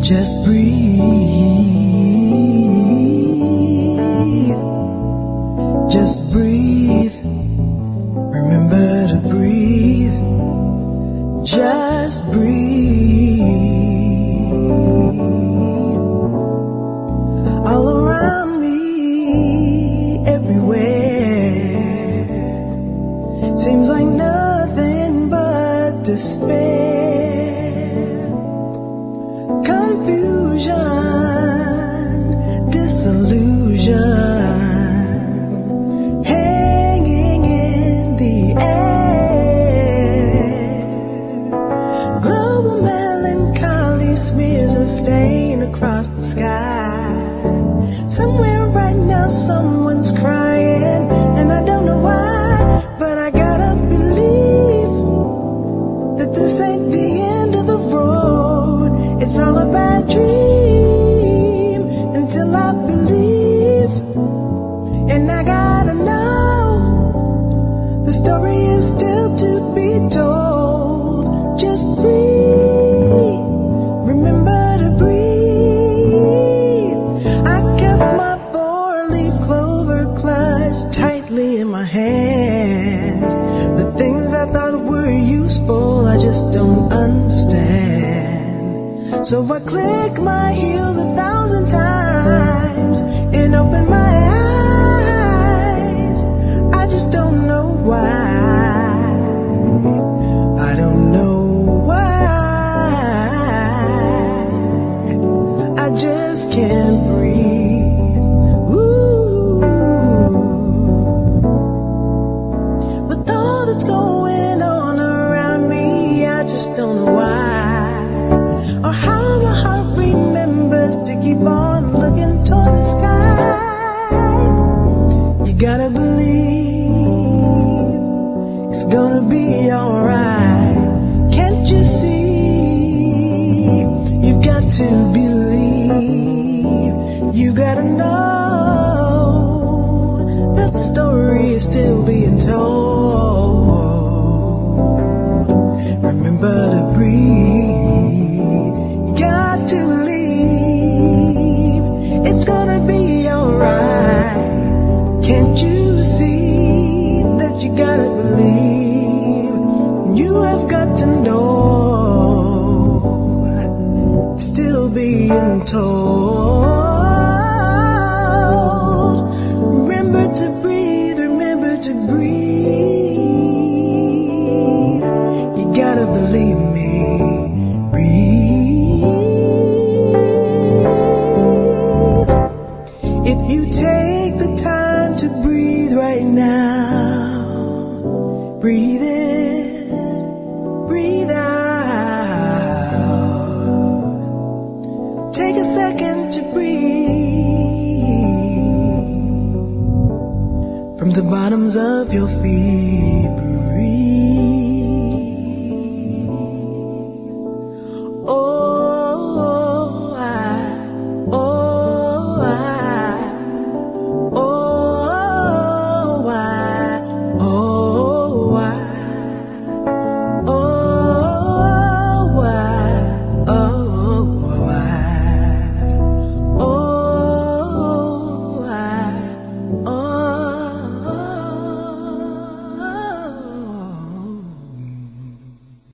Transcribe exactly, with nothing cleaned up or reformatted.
Just breathe. Just breathe. Remember to breathe. Just breathe. All around me, everywhere, seems like nothing but despair. Hanging in the air, global melancholy smears a stain across the sky. Somewhere right now someone's crying, and I don't know why, but I gotta believe that this ain't the end of the road. It's all a bad dream until I believe. And I gotta know the story is still to be told. Just breathe. Remember to breathe. I kept my four-leaf clover clutched tightly in my hand. The things I thought were useful, I just don't understand. So I click my heels a thousand times and open my eyes. I just don't know why. I don't know why. I just can't breathe. Ooh. With all that's going on around me, I just don't know why, or how my heart remembers to keep on looking toward the sky. You gotta believe it's gonna be alright. Can't you see? You've got to believe. You gotta know that the story is still being told. Remember to breathe. You got to believe it's gonna be alright. Can't you see that you gotta believe? You have got to know it's still being told. Remember to breathe, remember to breathe. You gotta believe me. Breathe. If you take the time to breathe right now, breathe in, breathe out. Take a second to breathe from the bottoms of your feet.